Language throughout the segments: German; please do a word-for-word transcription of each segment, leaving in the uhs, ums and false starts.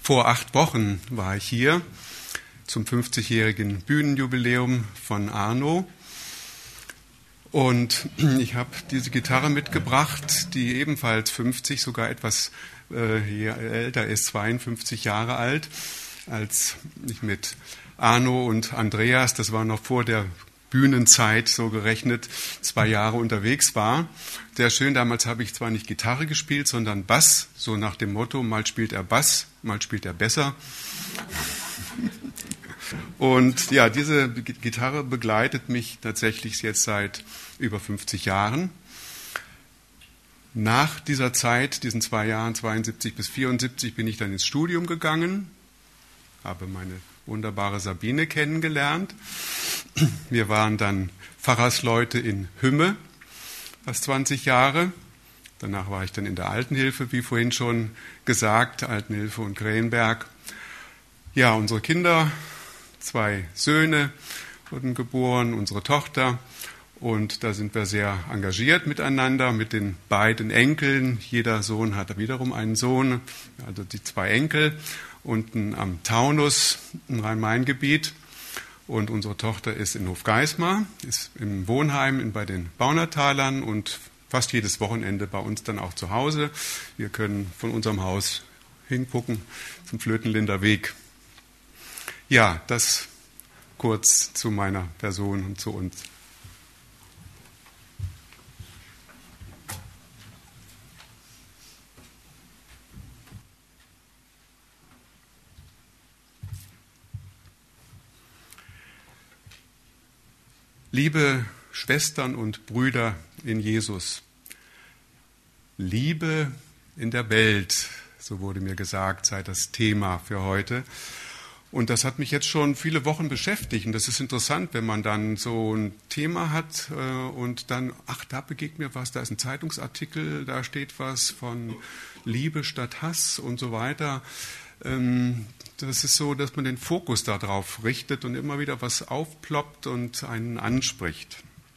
Vor acht Wochen war ich hier zum fünfzigjährigen Bühnenjubiläum von Arno. Und ich habe diese Gitarre mitgebracht, die ebenfalls fünfzig, sogar etwas äh, älter ist, zweiundfünfzig Jahre alt, als ich mit Arno und Andreas, das war noch vor der Bühnenzeit so gerechnet, zwei Jahre unterwegs war. Sehr schön, damals habe ich zwar nicht Gitarre gespielt, sondern Bass, so nach dem Motto, mal spielt er Bass, mal spielt er besser. Und ja, diese Gitarre begleitet mich tatsächlich jetzt seit über fünfzig Jahren. Nach dieser Zeit, diesen zwei Jahren, zweiundsiebzig bis vierundsiebzig, bin ich dann ins Studium gegangen, habe meine wunderbare Sabine kennengelernt. Wir waren dann Pfarrersleute in Hümme, fast zwanzig Jahre. Danach war ich dann in der Altenhilfe, wie vorhin schon gesagt, Altenhilfe und Krähenberg. Ja, unsere Kinder, zwei Söhne wurden geboren, unsere Tochter. Und da sind wir sehr engagiert miteinander, mit den beiden Enkeln. Jeder Sohn hat wiederum einen Sohn, also die zwei Enkel, unten am Taunus im Rhein-Main-Gebiet. Und unsere Tochter ist in Hofgeismar, ist im Wohnheim bei den Baunatalern und fast jedes Wochenende bei uns dann auch zu Hause. Wir können von unserem Haus hingucken zum Flötenlinder Weg. Ja, das kurz zu meiner Person und zu uns. Liebe Schwestern und Brüder in Jesus, Liebe in der Welt, so wurde mir gesagt, sei das Thema für heute. Und das hat mich jetzt schon viele Wochen beschäftigt. Und das ist interessant, wenn man dann so ein Thema hat und dann, ach, da begegnet mir was, da ist ein Zeitungsartikel, da steht was von Liebe statt Hass und so weiter. Das ist so, dass man den Fokus darauf richtet und immer wieder was aufploppt und einen anspricht.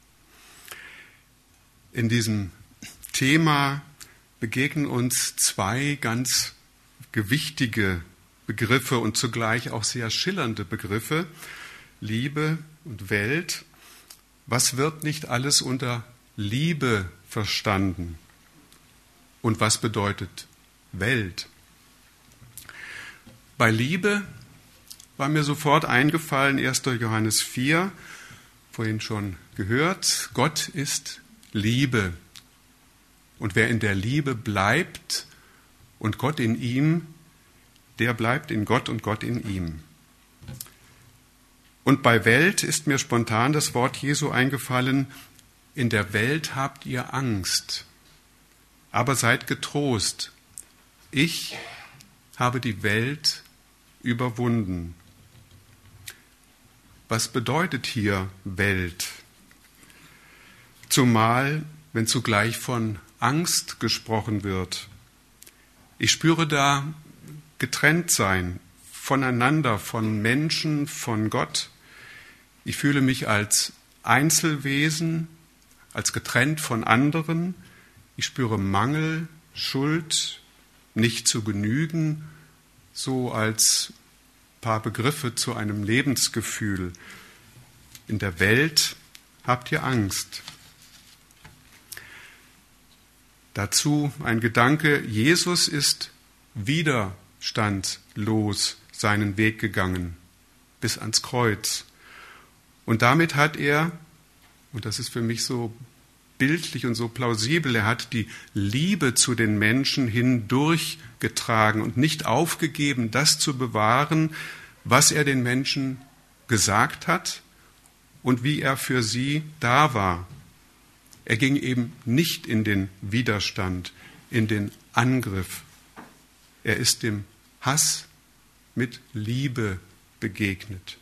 In diesem Thema begegnen uns zwei ganz gewichtige Begriffe und zugleich auch sehr schillernde Begriffe, Liebe und Welt. Was wird nicht alles unter Liebe verstanden? Und was bedeutet Welt? Bei Liebe war mir sofort eingefallen, erster Johannes vier, vorhin schon gehört, Gott ist Liebe. Und wer in der Liebe bleibt und Gott in ihm, der bleibt in Gott und Gott in ihm. Und bei Welt ist mir spontan das Wort Jesu eingefallen, in der Welt habt ihr Angst, aber seid getrost. Ich habe die Welt überwunden. Was bedeutet hier Welt? Zumal, wenn zugleich von Angst gesprochen wird. Ich spüre da getrennt sein, voneinander, von Menschen, von Gott. Ich fühle mich als Einzelwesen, als getrennt von anderen. Ich spüre Mangel, Schuld, nicht zu genügen, so als paar Begriffe zu einem Lebensgefühl. In der Welt habt ihr Angst. Dazu ein Gedanke, Jesus ist widerstandslos seinen Weg gegangen, bis ans Kreuz. Und damit hat er, und das ist für mich so bildlich und so plausibel, er hat die Liebe zu den Menschen hindurchgetragen und nicht aufgegeben, das zu bewahren, was er den Menschen gesagt hat und wie er für sie da war. Er ging eben nicht in den Widerstand, in den Angriff. Er ist dem Hass mit Liebe begegnet.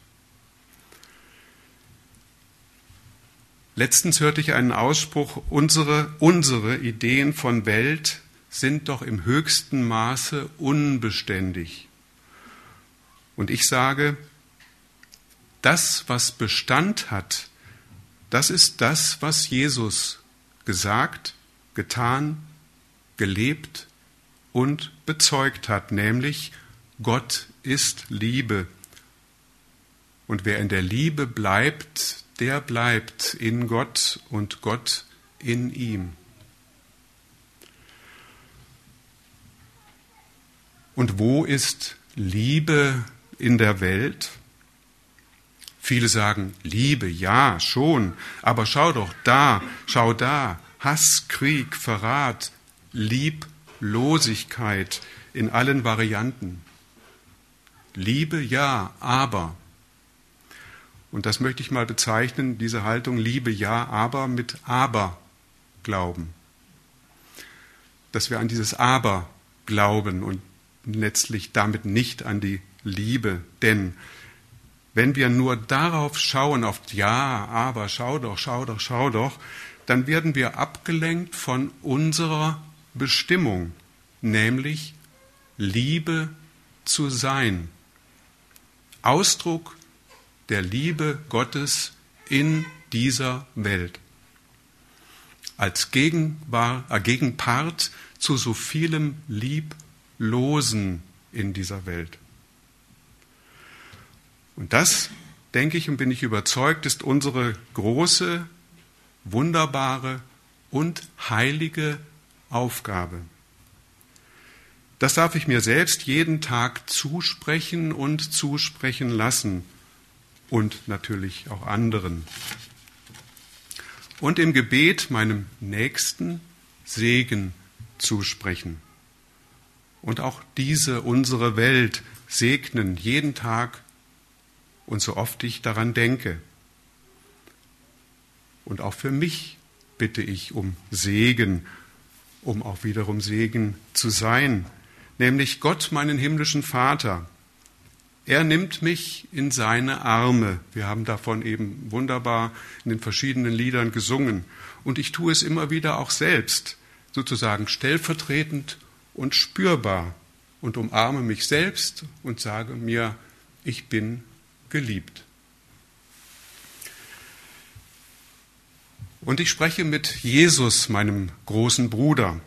Letztens hörte ich einen Ausspruch, unsere, unsere Ideen von Welt sind doch im höchsten Maße unbeständig. Und ich sage, das, was Bestand hat, das ist das, was Jesus gesagt, getan, gelebt und bezeugt hat, nämlich Gott ist Liebe. Und wer in der Liebe bleibt, der bleibt in Gott und Gott in ihm. Und wo ist Liebe in der Welt? Viele sagen, Liebe, ja, schon, aber schau doch da, schau da, Hass, Krieg, Verrat, Lieblosigkeit in allen Varianten. Liebe, ja, aber. Und das möchte ich mal bezeichnen, diese Haltung, Liebe, ja, aber mit Aber-Glauben. Dass wir an dieses Aber glauben und letztlich damit nicht an die Liebe. Denn wenn wir nur darauf schauen, auf Ja, aber, schau doch, schau doch, schau doch, dann werden wir abgelenkt von unserer Bestimmung, nämlich Liebe zu sein. Ausdruck der Liebe Gottes in dieser Welt. Als Gegenwar- äh, Gegenpart zu so vielem Lieblosen in dieser Welt. Und das, denke ich und bin ich überzeugt, ist unsere große, wunderbare und heilige Aufgabe. Das darf ich mir selbst jeden Tag zusprechen und zusprechen lassen und natürlich auch anderen. Und im Gebet meinem Nächsten Segen zusprechen. Und auch diese, unsere Welt segnen jeden Tag und so oft ich daran denke. Und auch für mich bitte ich um Segen, um auch wiederum Segen zu sein, nämlich Gott, meinen himmlischen Vater. Er nimmt mich in seine Arme. Wir haben davon eben wunderbar in den verschiedenen Liedern gesungen. Und ich tue es immer wieder auch selbst, sozusagen stellvertretend und spürbar und umarme mich selbst und sage mir, ich bin geliebt. Und ich spreche mit Jesus, meinem großen Bruder.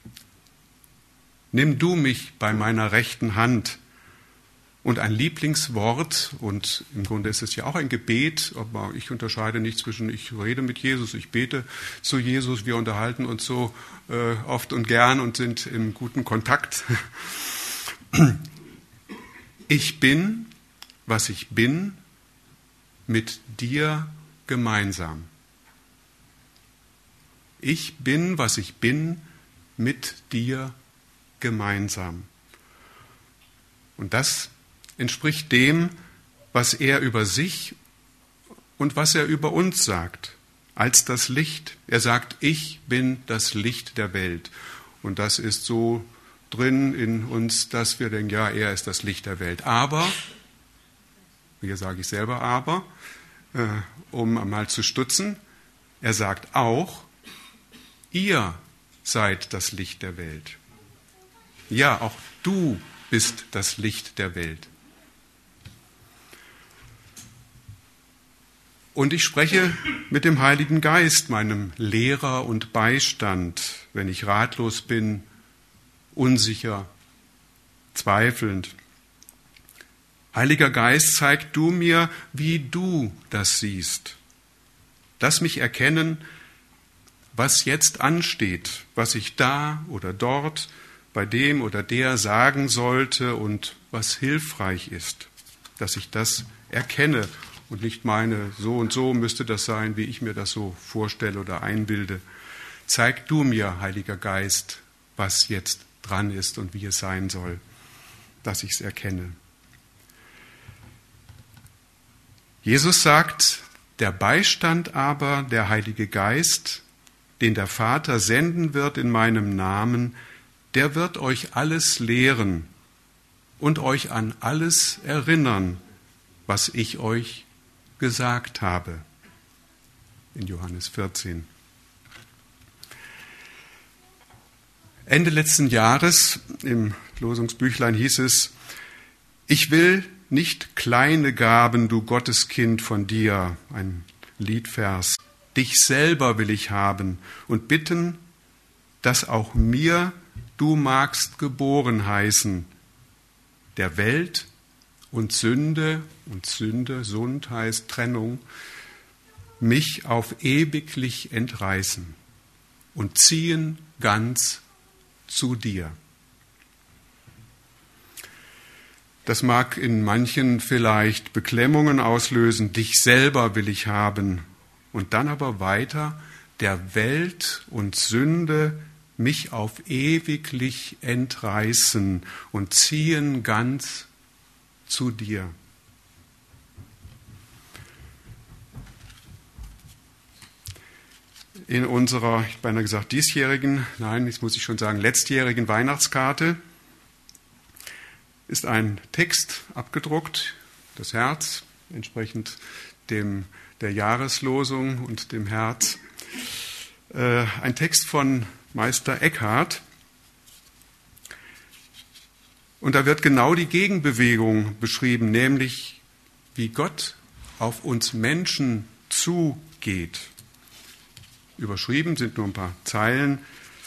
Nimm du mich bei meiner rechten Hand. Und ein Lieblingswort, und im Grunde ist es ja auch ein Gebet, aber ich unterscheide nicht zwischen, ich rede mit Jesus, ich bete zu Jesus, wir unterhalten uns so äh, oft und gern und sind im guten Kontakt. Ich bin, was ich bin, mit dir gemeinsam. Ich bin, was ich bin, mit dir gemeinsam. Und das entspricht dem, was er über sich und was er über uns sagt, als das Licht. Er sagt, ich bin das Licht der Welt. Und das ist so drin in uns, dass wir denken, ja, er ist das Licht der Welt. Aber, hier sage ich selber aber, äh, um einmal zu stutzen, er sagt auch, ihr seid das Licht der Welt. Ja, auch du bist das Licht der Welt. Und ich spreche mit dem Heiligen Geist, meinem Lehrer und Beistand, wenn ich ratlos bin, unsicher, zweifelnd. Heiliger Geist, zeig du mir, wie du das siehst. Lass mich erkennen, was jetzt ansteht, was ich da oder dort bei dem oder der sagen sollte und was hilfreich ist, dass ich das erkenne und nicht meine, so und so müsste das sein, wie ich mir das so vorstelle oder einbilde. Zeig du mir, Heiliger Geist, was jetzt dran ist und wie es sein soll, dass ich es erkenne. Jesus sagt, der Beistand aber, der Heilige Geist, den der Vater senden wird in meinem Namen, der wird euch alles lehren und euch an alles erinnern, was ich euch gesagt habe. In Johannes vierzehn. Ende letzten Jahres im Losungsbüchlein hieß es, ich will nicht kleine Gaben, du Gotteskind, von dir, ein Liedvers, dich selber will ich haben und bitten, dass auch mir du magst geboren heißen, der Welt und Sünde, und Sünde, Sund heißt Trennung, mich auf ewiglich entreißen und ziehen ganz zu dir. Das mag in manchen vielleicht Beklemmungen auslösen, dich selber will ich haben, und dann aber weiter, der Welt und Sünde mich auf ewiglich entreißen und ziehen ganz zu dir. In unserer, ich habe beinahe gesagt, diesjährigen, nein, jetzt muss ich schon sagen, letztjährigen Weihnachtskarte ist ein Text abgedruckt, das Herz, entsprechend dem, der Jahreslosung und dem Herz. Äh, ein Text von Meister Eckhart. Und da wird genau die Gegenbewegung beschrieben, nämlich wie Gott auf uns Menschen zugeht. Überschrieben sind nur ein paar Zeilen.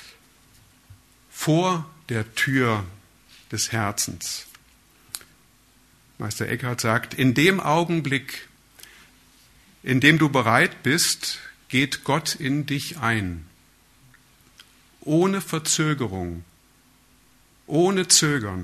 Vor der Tür des Herzens. Meister Eckhart sagt, in dem Augenblick, in dem du bereit bist, geht Gott in dich ein. Ohne Verzögerung, ohne Zögern.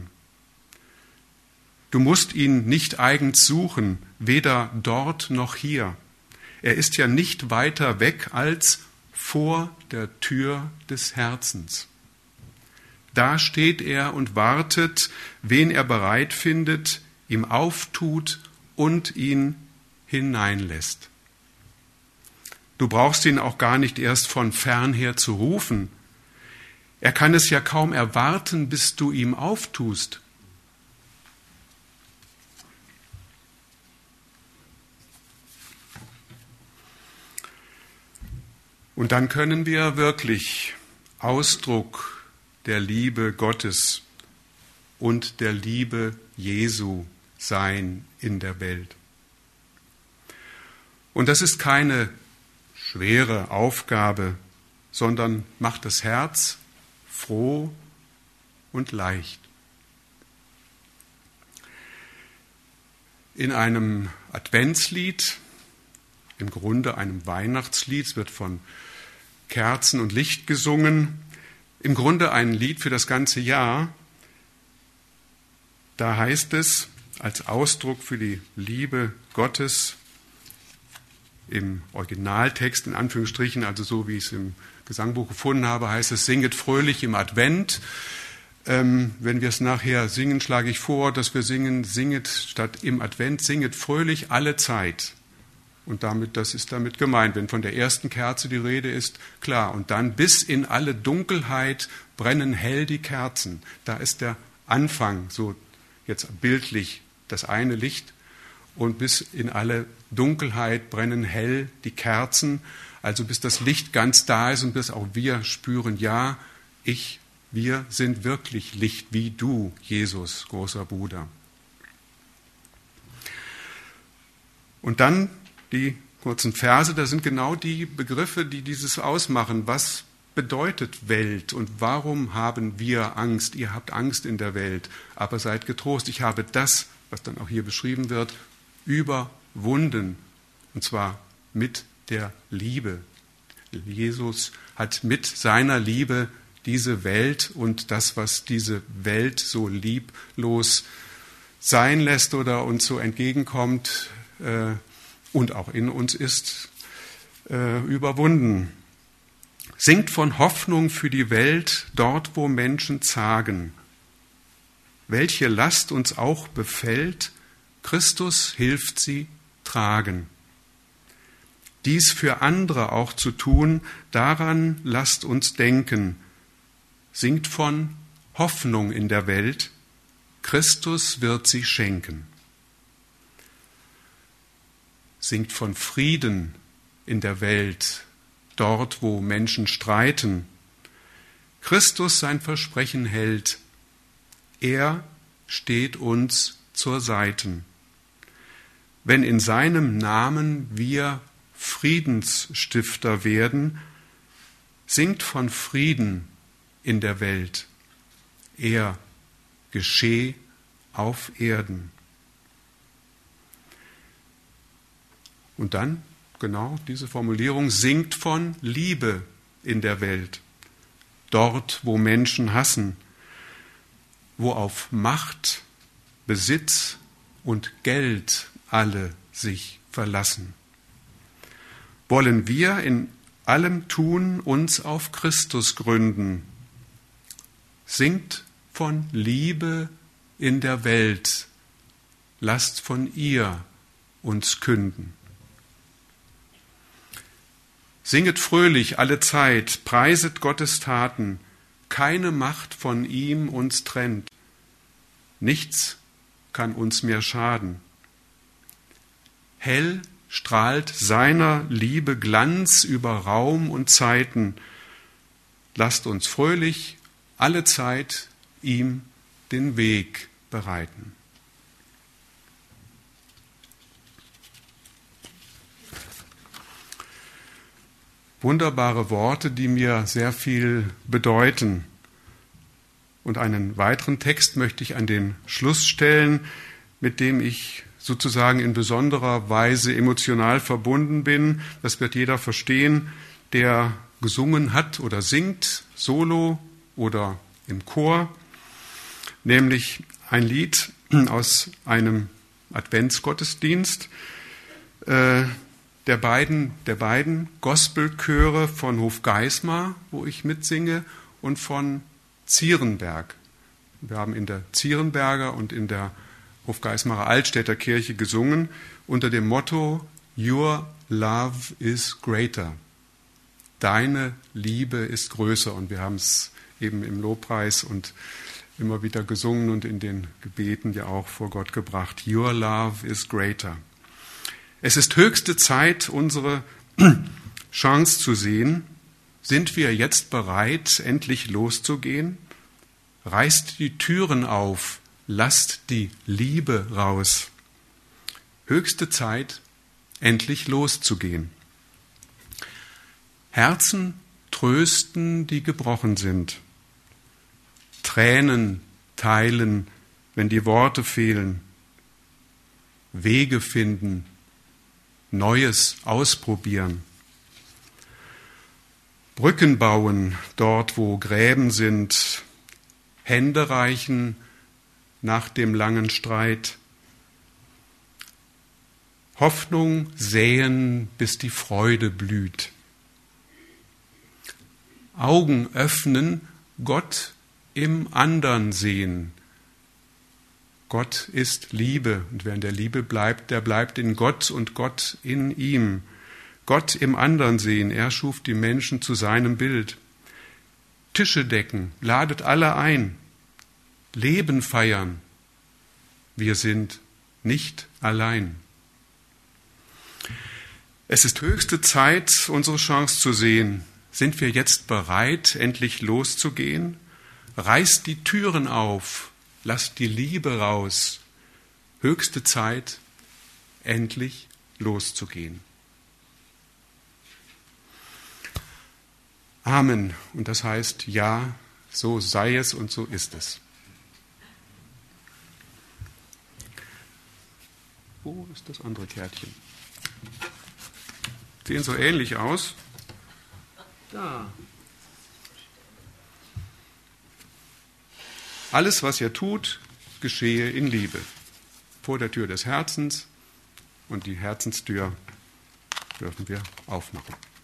Du musst ihn nicht eigens suchen, weder dort noch hier. Er ist ja nicht weiter weg als vor der Tür des Herzens. Da steht er und wartet, wen er bereit findet, ihm auftut und ihn hineinlässt. Du brauchst ihn auch gar nicht erst von fernher zu rufen. Er kann es ja kaum erwarten, bis du ihm auftust. Und dann können wir wirklich Ausdruck der Liebe Gottes und der Liebe Jesu sein in der Welt. Und das ist keine schwere Aufgabe, sondern macht das Herz froh und leicht. In einem Adventslied, im Grunde einem Weihnachtslied, es wird von Kerzen und Licht gesungen, im Grunde ein Lied für das ganze Jahr, da heißt es als Ausdruck für die Liebe Gottes im Originaltext, in Anführungsstrichen, also so wie ich es im Gesangbuch gefunden habe, heißt es, singet fröhlich im Advent. Ähm, wenn wir es nachher singen, schlage ich vor, dass wir singen, singet statt im Advent, singet fröhlich alle Zeit. Und damit, das ist damit gemeint, wenn von der ersten Kerze die Rede ist, klar. Und dann bis in alle Dunkelheit brennen hell die Kerzen. Da ist der Anfang, so jetzt bildlich, das eine Licht. Und bis in alle Dunkelheit brennen hell die Kerzen. Also bis das Licht ganz da ist und bis auch wir spüren, ja, ich, wir sind wirklich Licht wie du, Jesus, großer Bruder. Und dann die kurzen Verse, da sind genau die Begriffe, die dieses ausmachen. Was bedeutet Welt und warum haben wir Angst? Ihr habt Angst in der Welt, aber seid getrost. Ich habe das, was dann auch hier beschrieben wird, überwunden. Und zwar mit der Liebe. Jesus hat mit seiner Liebe diese Welt und das, was diese Welt so lieblos sein lässt oder uns so entgegenkommt, äh, und auch in uns ist, äh, überwunden. Singt von Hoffnung für die Welt, dort wo Menschen zagen. Welche Last uns auch befällt, Christus hilft sie tragen. Dies für andere auch zu tun, daran lasst uns denken. Singt von Hoffnung in der Welt, Christus wird sie schenken. Singt von Frieden in der Welt, dort wo Menschen streiten. Christus sein Versprechen hält, er steht uns zur Seiten. Wenn in seinem Namen wir Friedensstifter werden, singt von Frieden in der Welt, er geschehe auf Erden. Und dann, genau diese Formulierung, singt von Liebe in der Welt. Dort, wo Menschen hassen, wo auf Macht, Besitz und Geld alle sich verlassen. Wollen wir in allem Tun uns auf Christus gründen. Singt von Liebe in der Welt, lasst von ihr uns künden. Singet fröhlich alle Zeit, preiset Gottes Taten, keine Macht von ihm uns trennt. Nichts kann uns mehr schaden. Hell strahlt seiner Liebe Glanz über Raum und Zeiten. Lasst uns fröhlich alle Zeit ihm den Weg bereiten. Wunderbare Worte, die mir sehr viel bedeuten. Und einen weiteren Text möchte ich an den Schluss stellen, mit dem ich sozusagen in besonderer Weise emotional verbunden bin. Das wird jeder verstehen, der gesungen hat oder singt, solo oder im Chor. Nämlich ein Lied aus einem Adventsgottesdienst, äh, der beiden, der beiden Gospelchöre von Hofgeismar, wo ich mitsinge, und von Zierenberg. Wir haben in der Zierenberger und in der Hofgeismarer Altstädter Kirche gesungen unter dem Motto Your love is greater. Deine Liebe ist größer. Und wir haben es eben im Lobpreis und immer wieder gesungen und in den Gebeten ja auch vor Gott gebracht. Your love is greater. Es ist höchste Zeit, unsere Chance zu sehen. Sind wir jetzt bereit, endlich loszugehen? Reißt die Türen auf, lasst die Liebe raus. Höchste Zeit, endlich loszugehen. Herzen trösten, die gebrochen sind. Tränen teilen, wenn die Worte fehlen. Wege finden, Neues ausprobieren. Brücken bauen, dort wo Gräben sind. Hände reichen nach dem langen Streit. Hoffnung säen, bis die Freude blüht. Augen öffnen, Gott im Andern sehen. Gott ist Liebe, und wer in der Liebe bleibt, der bleibt in Gott und Gott in ihm. Gott im Andern sehen, er schuf die Menschen zu seinem Bild. Tische decken, ladet alle ein. Leben feiern, wir sind nicht allein. Es ist höchste Zeit, unsere Chance zu sehen. Sind wir jetzt bereit, endlich loszugehen? Reißt die Türen auf, lasst die Liebe raus. Höchste Zeit, endlich loszugehen. Amen. Und das heißt, ja, so sei es und so ist es. Wo ist das andere Kärtchen? Sehen so ähnlich aus. Da. Alles, was ihr tut, geschehe in Liebe. Vor der Tür des Herzens, und die Herzenstür dürfen wir aufmachen.